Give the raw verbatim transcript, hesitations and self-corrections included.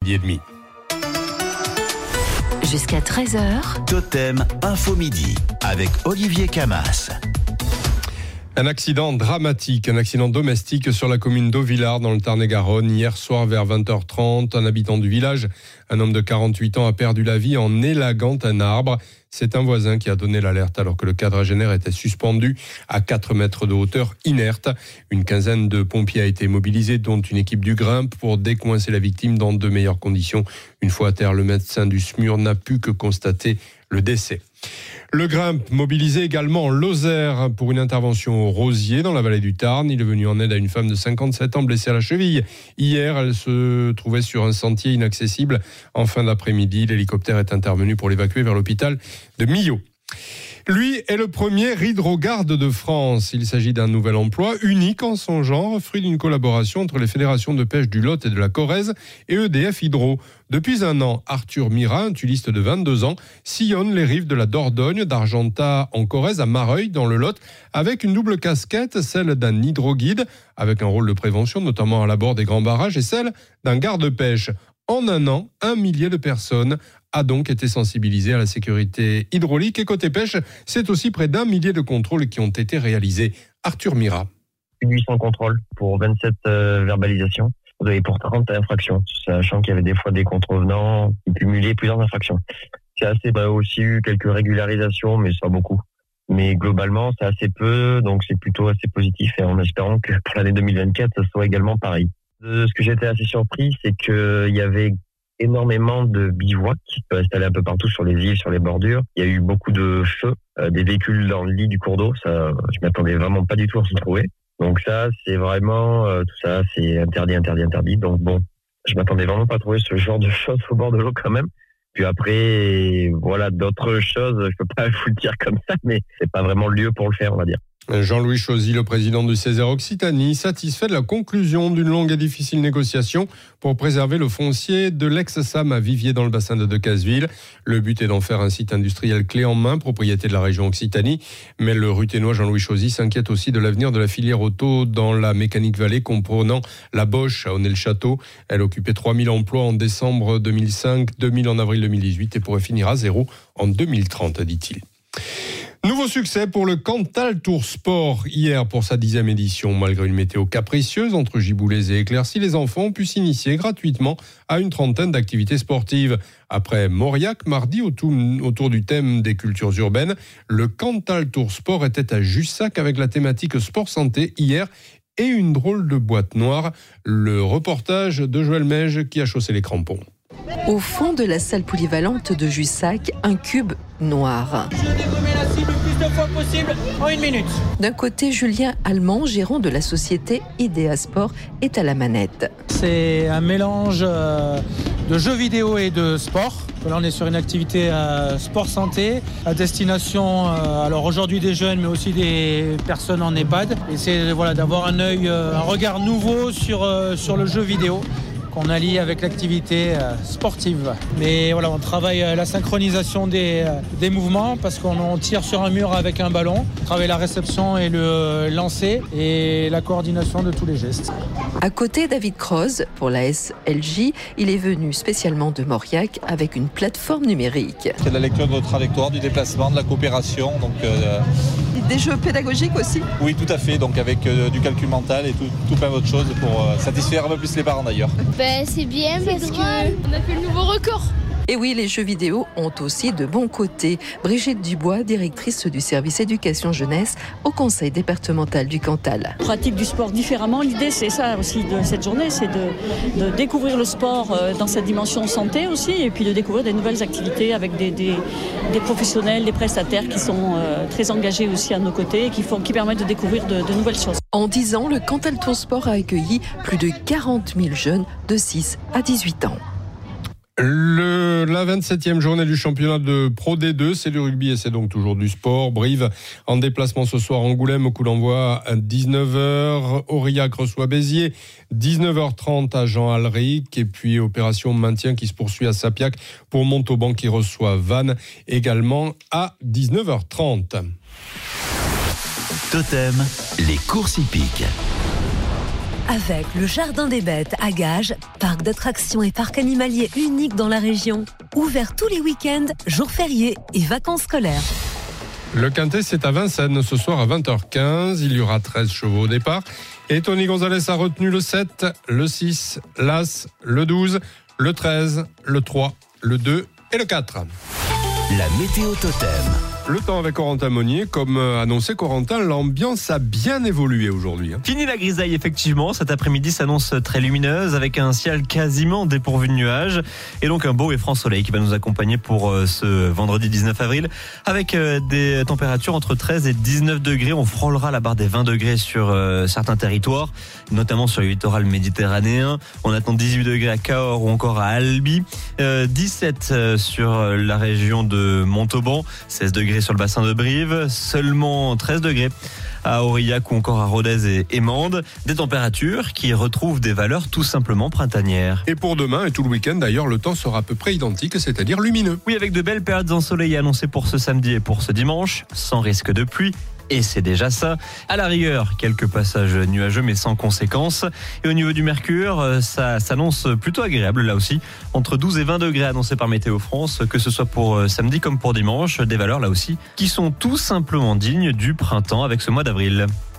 midi et demi. Jusqu'à treize heures. Totem Info Midi avec Olivier Camas. Un accident dramatique, un accident domestique sur la commune d'Auvillard dans le Tarn-et-Garonne. Hier soir vers vingt heures trente, un habitant du village, un homme de quarante-huit ans, a perdu la vie en élaguant un arbre. C'est un voisin qui a donné l'alerte alors que le quadragénaire était suspendu à quatre mètres de hauteur, inerte. Une quinzaine de pompiers a été mobilisée, dont une équipe du Grimpe, pour décoincer la victime dans de meilleures conditions. Une fois à terre, le médecin du S M U R n'a pu que constater le décès. Le Grimpe mobilisé également en Lozère pour une intervention au Rosier dans la vallée du Tarn. Il est venu en aide à une femme de cinquante-sept ans blessée à la cheville. Hier, elle se trouvait sur un sentier inaccessible. En fin d'après-midi, l'hélicoptère est intervenu pour l'évacuer vers l'hôpital de Millau. Lui est le premier hydrogarde de France. Il s'agit d'un nouvel emploi unique en son genre, fruit d'une collaboration entre les fédérations de pêche du Lot et de la Corrèze et E D F Hydro. Depuis un an, Arthur Mira, un tuliste de vingt-deux ans, sillonne les rives de la Dordogne, d'Argentat en Corrèze à Mareuil dans le Lot, avec une double casquette, celle d'un hydroguide, avec un rôle de prévention, notamment à l'abord des grands barrages, et celle d'un garde-pêche. En un an, un millier de personnes a donc été sensibilisé à la sécurité hydraulique. Et côté pêche, c'est aussi près d'un millier de contrôles qui ont été réalisés. Arthur Mira. huit cents contrôles pour vingt-sept euh, verbalisations et pour trente infractions, sachant qu'il y avait des fois des contrevenants qui cumulaient plusieurs infractions. C'est assez, bah, aussi eu quelques régularisations, mais c'est pas beaucoup. Mais globalement, c'est assez peu, donc c'est plutôt assez positif et en espérant que pour l'année deux mille vingt-quatre, ça soit également pareil. De ce que j'étais assez surpris, c'est qu'il y avait énormément de bivouacs installés un peu partout sur les îles, sur les bordures. Il y a eu beaucoup de feux, euh, des véhicules dans le lit du cours d'eau. Ça, je m'attendais vraiment pas du tout à se trouver. Donc ça, c'est vraiment, euh, tout ça, c'est interdit, interdit, interdit. Donc bon, je m'attendais vraiment pas à trouver ce genre de choses au bord de l'eau quand même. Puis après, voilà, d'autres choses, je peux pas vous le dire comme ça, mais c'est pas vraiment le lieu pour le faire, on va dire. Jean-Louis Chauzy, le président du Césaire Occitanie, satisfait de la conclusion d'une longue et difficile négociation pour préserver le foncier de l'ex-S A M à Viviers dans le bassin de Decazeville. Le but est d'en faire un site industriel clé en main, propriété de la région Occitanie. Mais le Ruthénois Jean-Louis Chauzy s'inquiète aussi de l'avenir de la filière auto dans la Mécanique Vallée, comprenant la Bosch à Aunay-le-Château. Elle occupait trois mille emplois en décembre deux mille cinq, deux mille en avril deux mille dix-huit et pourrait finir à zéro en deux mille trente, dit-il. Nouveau succès pour le Cantal Tour Sport. Hier, pour sa dixième édition, malgré une météo capricieuse entre giboulées et éclaircies, les enfants ont pu s'initier gratuitement à une trentaine d'activités sportives. Après Mauriac, mardi, autour du thème des cultures urbaines, le Cantal Tour Sport était à Jussac avec la thématique sport santé hier et une drôle de boîte noire. Le reportage de Joël Meige qui a chaussé les crampons. Au fond de la salle polyvalente de Jussac, un cube noir. Je dégomme la cible le plus de fois possible en une minute. D'un côté, Julien Allemand, gérant de la société Idea Sport, est à la manette. C'est un mélange de jeux vidéo et de sport. Là, on est sur une activité euh, sport santé à destination, euh, alors aujourd'hui des jeunes, mais aussi des personnes en EHPAD. Et c'est voilà, d'avoir un œil, euh, un regard nouveau sur, euh, sur le jeu vidéo, qu'on allie avec l'activité sportive. Mais voilà, on travaille la synchronisation des, des mouvements parce qu'on tire sur un mur avec un ballon. On travaille la réception et le lancer et la coordination de tous les gestes. À côté, David Croze, pour la S L J, il est venu spécialement de Mauriac avec une plateforme numérique. C'est de la lecture de trajectoire, du déplacement, de la coopération. Donc, euh... Des jeux pédagogiques aussi ? Oui, tout à fait. Donc avec euh, du calcul mental et tout, tout plein d'autres choses pour euh, satisfaire un peu plus les parents d'ailleurs. Ben, c'est bien c'est parce qu'on a fait le nouveau record. Et oui, les jeux vidéo ont aussi de bons côtés. Brigitte Dubois, directrice du service éducation jeunesse au conseil départemental du Cantal. On pratique du sport différemment. L'idée, c'est ça aussi de cette journée, c'est de, de découvrir le sport dans sa dimension santé aussi, et puis de découvrir des nouvelles activités avec des, des, des professionnels, des prestataires qui sont euh, très engagés aussi à nos côtés et qui, font, qui permettent de découvrir de, de nouvelles choses. En dix ans, le Cantal Tour Sport a accueilli plus de quarante mille jeunes de six à dix-huit ans. Le, la vingt-septième journée du championnat de Pro D deux, c'est du rugby et c'est donc toujours du sport. Brive en déplacement ce soir, Angoulême, au coup d'envoi à dix-neuf heures. Aurillac reçoit Béziers, dix-neuf heures trente à Jean-Alric. Et puis opération maintien qui se poursuit à Sapiac pour Montauban qui reçoit Vannes également à dix-neuf heures trente. Totem, les courses hippiques. avec le Jardin des Bêtes à Gages, parc d'attractions et parc animalier unique dans la région. Ouvert tous les week-ends, jours fériés et vacances scolaires. Le Quintet, c'est à Vincennes ce soir à vingt heures quinze. Il y aura treize chevaux au départ. Et Tony Gonzalez a retenu le sept, le six, l'As, le douze, le treize, le trois, le deux et le quatre. La météo totem. Le temps avec Corentin Monnier. Comme annoncé, Corentin, l'ambiance a bien évolué aujourd'hui. Fini la grisaille, effectivement. Cet après-midi s'annonce très lumineuse avec un ciel quasiment dépourvu de nuages et donc un beau et franc soleil qui va nous accompagner pour ce vendredi dix-neuf avril avec des températures entre treize et dix-neuf degrés. On frôlera la barre des vingt degrés sur certains territoires, notamment sur le littoral méditerranéen. On attend dix-huit degrés à Cahors ou encore à Albi, dix-sept sur la région de Montauban, seize degrés sur le bassin de Brive, seulement treize degrés à Aurillac ou encore à Rodez et Mende. Des températures qui retrouvent des valeurs tout simplement printanières. Et pour demain et tout le week-end d'ailleurs, le temps sera à peu près identique, c'est-à-dire lumineux. Oui, avec de belles périodes ensoleillées annoncées pour ce samedi et pour ce dimanche, sans risque de pluie. Et c'est déjà ça. À la rigueur, quelques passages nuageux mais sans conséquences. Et au niveau du mercure, ça s'annonce plutôt agréable là aussi. Entre douze et vingt degrés annoncés par Météo France, que ce soit pour samedi comme pour dimanche. Des valeurs là aussi qui sont tout simplement dignes du printemps avec ce mois d'avril.